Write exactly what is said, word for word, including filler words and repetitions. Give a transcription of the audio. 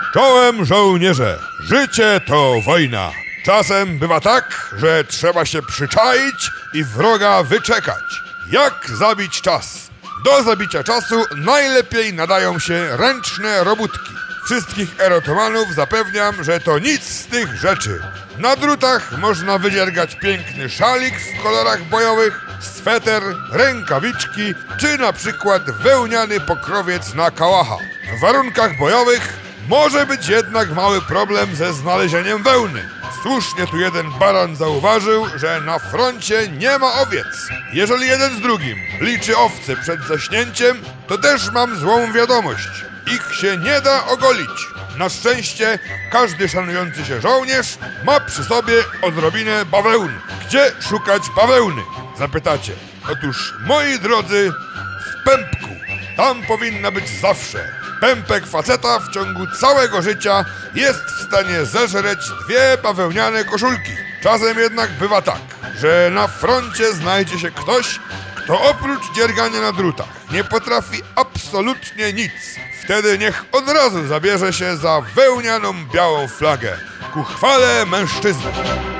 Czołem żołnierze, życie to wojna. Czasem bywa tak, że trzeba się przyczaić i wroga wyczekać. Jak zabić czas? Do zabicia czasu najlepiej nadają się ręczne robótki. Wszystkich erotomanów zapewniam, że to nic z tych rzeczy. Na drutach można wydziergać piękny szalik w kolorach bojowych, sweter, rękawiczki czy na przykład wełniany pokrowiec na kałacha. W warunkach bojowych może być jednak mały problem ze znalezieniem wełny. Słusznie tu jeden baran zauważył, że na froncie nie ma owiec. Jeżeli jeden z drugim liczy owce przed zaśnięciem, to też mam złą wiadomość. Ich się nie da ogolić. Na szczęście każdy szanujący się żołnierz ma przy sobie odrobinę bawełny. Gdzie szukać bawełny? Zapytacie. Otóż, moi drodzy, w pępku. Tam powinna być zawsze. Pępek faceta w ciągu całego życia jest w stanie zeżreć dwie bawełniane koszulki. Czasem jednak bywa tak, że na froncie znajdzie się ktoś, kto oprócz dziergania na drutach nie potrafi absolutnie nic. Wtedy niech od razu zabierze się za wełnianą białą flagę ku chwale mężczyzny.